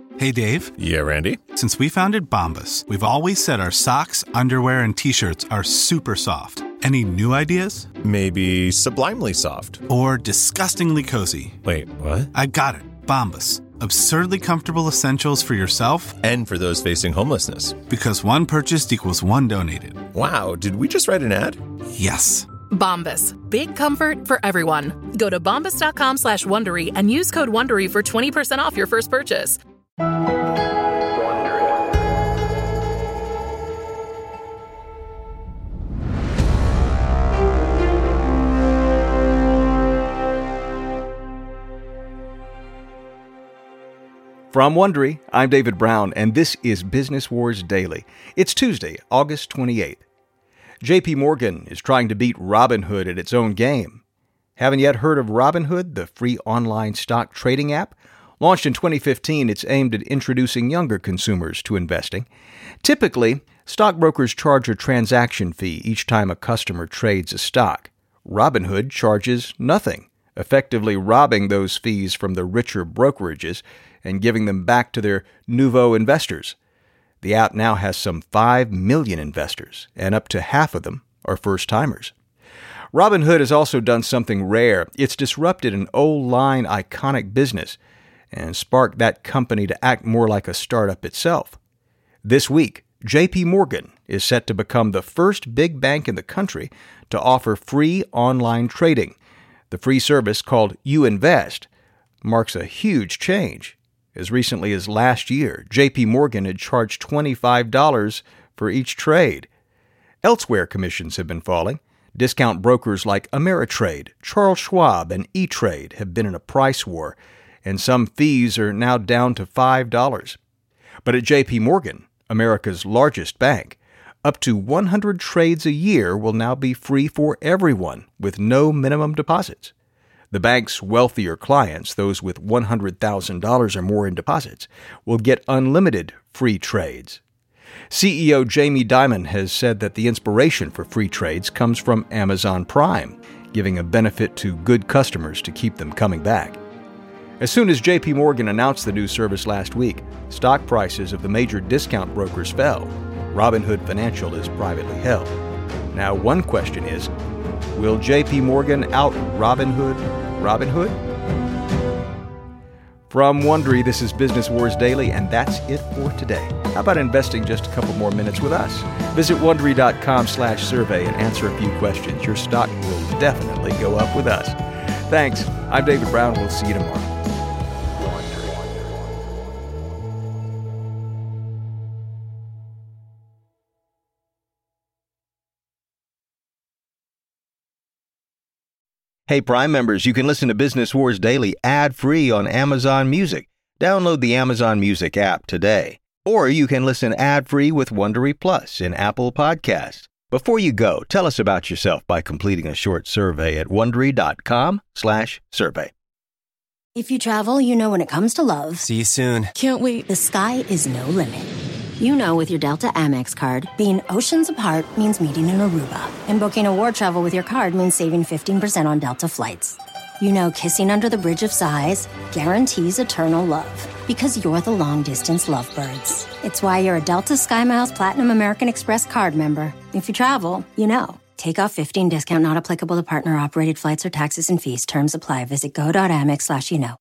Hey, Dave. Yeah, Randy. Since we founded Bombas, we've always said our socks, underwear, and T-shirts are super soft. Any new ideas? Maybe sublimely soft. Or disgustingly cozy. Wait, what? I got it. Bombas. Absurdly comfortable essentials for yourself and for those facing homelessness. Because one purchased equals one donated. Wow, did we just write an ad? Yes. Bombas. Big comfort for everyone. Go to bombas.com/Wondery and use code Wondery for 20% off your first purchase. From Wondery, I'm David Brown, and this is Business Wars Daily. It's Tuesday, August 28th. JP Morgan is trying to beat Robinhood at its own game. Haven't yet heard of Robinhood, the free online stock trading app? Launched in 2015, it's aimed at introducing younger consumers to investing. Typically, stockbrokers charge a transaction fee each time a customer trades a stock. Robinhood charges nothing, effectively robbing those fees from the richer brokerages and giving them back to their nouveau investors. The app now has some 5 million investors, and up to half of them are first-timers. Robinhood has also done something rare. It's disrupted an old-line iconic business and sparked that company to act more like a startup itself. This week, JP Morgan is set to become the first big bank in the country to offer free online trading. The free service, called You Invest, marks a huge change. As recently as last year, JP Morgan had charged $25 for each trade. Elsewhere, commissions have been falling. Discount brokers like Ameritrade, Charles Schwab, and E-Trade have been in a price war, and some fees are now down to $5. But at JP Morgan, America's largest bank, up to 100 trades a year will now be free for everyone with no minimum deposits. The bank's wealthier clients, those with $100,000 or more in deposits, will get unlimited free trades. CEO Jamie Dimon has said that the inspiration for free trades comes from Amazon Prime, giving a benefit to good customers to keep them coming back. As soon as JP Morgan announced the new service last week, stock prices of the major discount brokers fell. Robinhood Financial is privately held. Now, one question is, will JP Morgan out Robinhood? From Wondery, this is Business Wars Daily, and that's it for today. How about investing just a couple more minutes with us? Visit Wondery.com/survey and answer a few questions. Your stock will definitely go up with us. Thanks. I'm David Brown. We'll see you tomorrow. Hey, Prime members, you can listen to Business Wars Daily ad-free on Amazon Music. Download the Amazon Music app today. Or you can listen ad-free with Wondery Plus in Apple Podcasts. Before you go, tell us about yourself by completing a short survey at Wondery.com/survey. If you travel, you know when it comes to love. See you soon. Can't wait. The sky is no limit. You know with your Delta Amex card, being oceans apart means meeting in Aruba. And booking a war travel with your card means saving 15% on Delta flights. You know kissing under the bridge of sighs guarantees eternal love. Because you're the long-distance lovebirds. It's why you're a Delta SkyMiles Platinum American Express card member. If you travel, you know. Take off 15 discount not applicable to partner-operated flights or taxes and fees. Terms apply. Visit go.amex/you know.